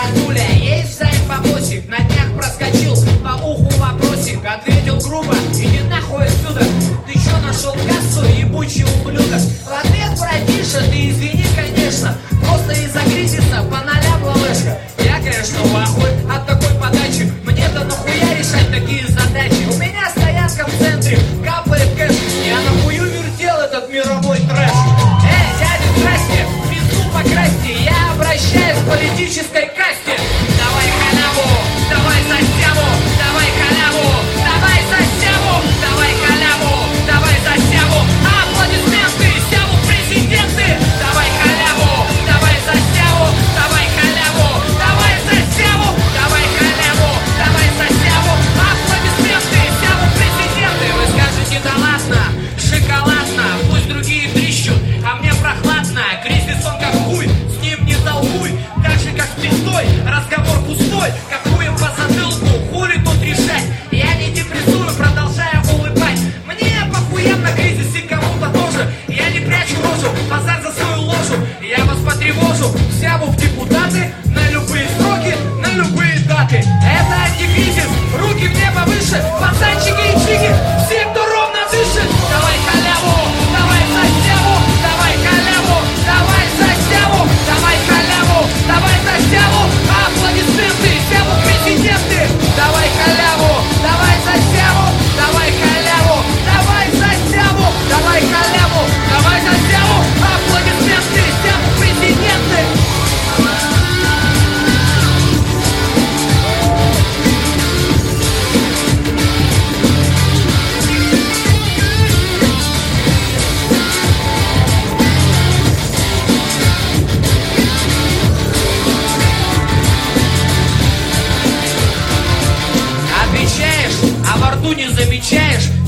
братуля, есть займ бабосик, на днях проскочил, по уху вопросик, ответил грубо, иди нахуй отсюда, ты чё нашел кассу, ебучий ублюдок? В ответ, братиша, ты извини, конечно, просто из-за кризиса поналяпла вышка. Я, конечно, в ахуе от такой подачи, мне-то нахуя решать такие задачи? У меня стоянка в центре, капает кэш, я нахую вертел этот мировой трэш. Дядя, здрасте, пизду покрасьте, я обращаюсь к политической касте.